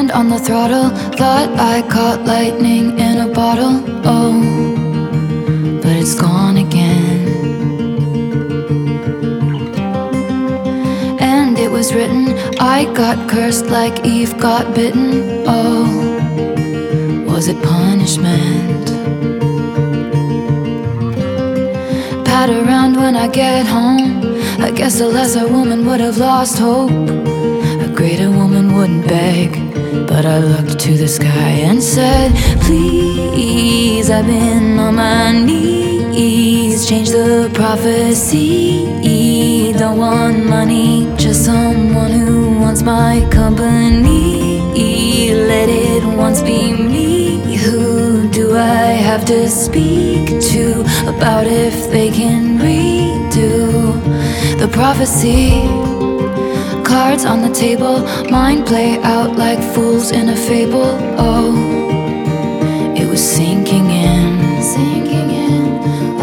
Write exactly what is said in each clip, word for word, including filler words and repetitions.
Hand on the throttle, thought I caught lightning in a bottle. Oh, but it's gone again. And it was written, I got cursed like Eve got bitten. Oh, was it punishment? Pat around when I get home. I guess a lesser woman would have lost hope. A greater woman wouldn't beg. But I looked to the sky and said, please, I've been on my knees. Change the prophecy. Don't want money, just someone who wants my company. Let it once be me. Who do I have to speak to about if they can redo the prophecy? Cards on the table, mine play out like fools in a fable. Oh, it was sinking in, sinking in.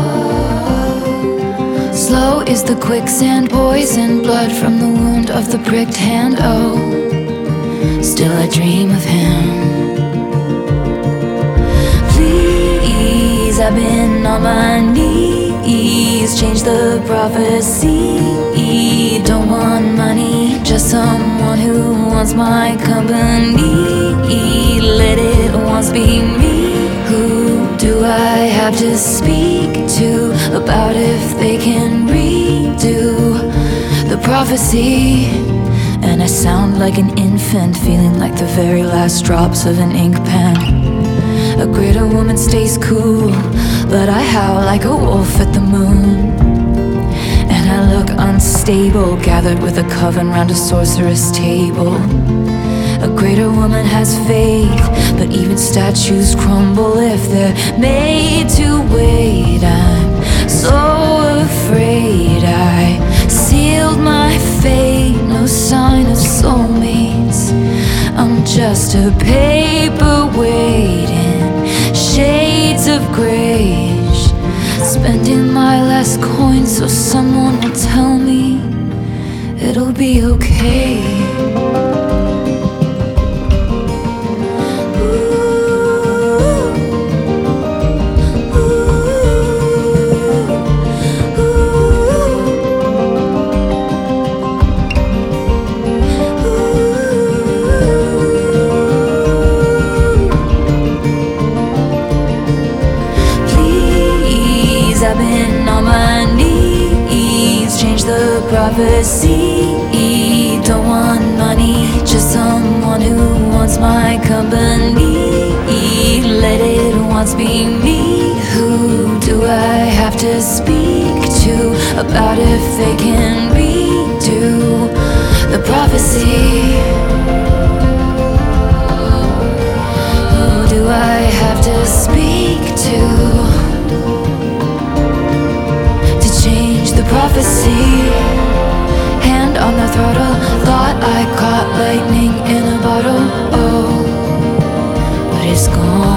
Oh, slow is the quicksand, poison blood from the wound of the pricked hand. Oh, still I dream of him. Please, I've been on my knees. Change the prophecy. Don't want money, just someone who wants my company. Let it once be me. Who do I have to speak to about if they can redo the prophecy? And I sound like an infant, feeling like the very last drops of an ink pen. A greater woman stays cool, but I howl like a wolf at the moon. And I look unstable, gathered with a coven round a sorceress table. A greater woman has faith, but even statues crumble if they're made to wait. I'm so afraid I sealed my fate. No sign of soulmates, I'm just a paperweight in shades of grayish. Spending my last coin so someone will tell me it'll be okay. I've been on my knees. Change the prophecy. Don't want money, just someone who wants my company. Let it once be me. Who do I have to speak to about if they can redo the prophecy? Who do I have to speak to? The prophecy, hand on the throttle, thought I caught lightning in a bottle. Oh, but it's gone.